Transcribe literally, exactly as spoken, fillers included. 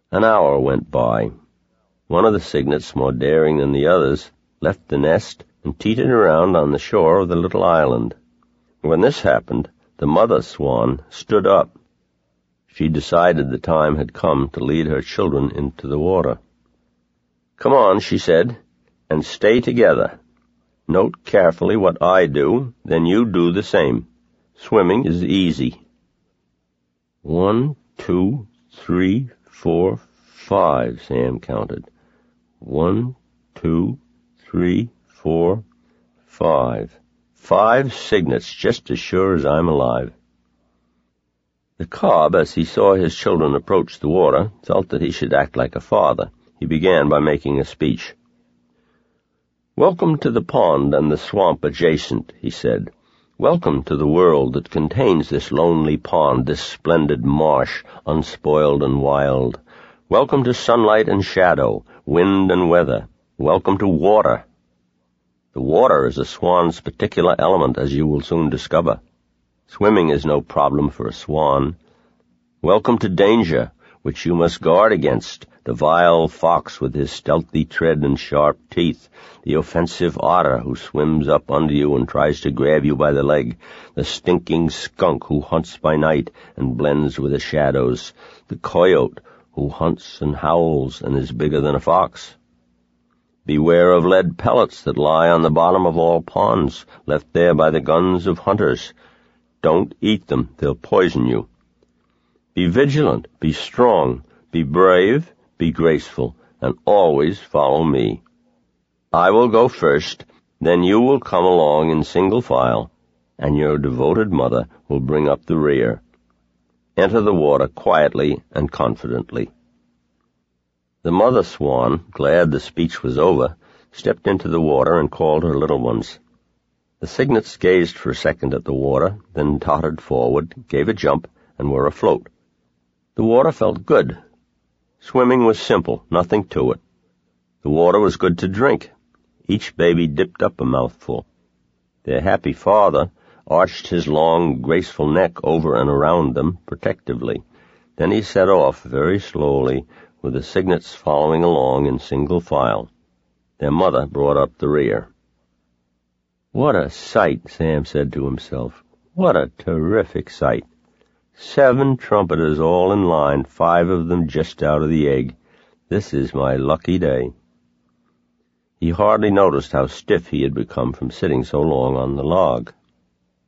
An hour went by. One of the cygnets, more daring than the others, left the nest and teetered around on the shore of the little island. When this happened, the mother swan stood up. She decided the time had come to lead her children into the water. "Come on," she said, "and stay together. Note carefully what I do, then you do the same. Swimming is easy." One, two, three, four, five, Sam counted. One, two, three, four, five. Five cygnets, just as sure as I'm alive. The cob, as he saw his children approach the water, felt that he should act like a father. He began by making a speech. "Welcome to the pond and the swamp adjacent," he said. "Welcome to the world that contains this lonely pond, this splendid marsh, unspoiled and wild. Welcome to sunlight and shadow, wind and weather. Welcome to water. The water is a swan's particular element, as you will soon discover. Swimming is no problem for a swan. Welcome to danger, which you must guard against, the vile fox with his stealthy tread and sharp teeth, the offensive otter who swims up under you and tries to grab you by the leg, the stinking skunk who hunts by night and blends with the shadows, the coyote who hunts and howls and is bigger than a fox. Beware of lead pellets that lie on the bottom of all ponds, left there by the guns of hunters. Don't eat them, they'll poison you. Be vigilant, be strong, be brave, be graceful, and always follow me. I will go first, then you will come along in single file, and your devoted mother will bring up the rear. Enter the water quietly and confidently." The mother swan, glad the speech was over, stepped into the water and called her little ones. The cygnets gazed for a second at the water, then tottered forward, gave a jump, and were afloat. The water felt good. Swimming was simple, nothing to it. The water was good to drink. Each baby dipped up a mouthful. Their happy father arched his long, graceful neck over and around them protectively. Then he set off very slowly, with the cygnets following along in single file. Their mother brought up the rear. "What a sight," Sam said to himself. "What a terrific sight. Seven trumpeters all in line, five of them just out of the egg. This is my lucky day." He hardly noticed how stiff he had become from sitting so long on the log.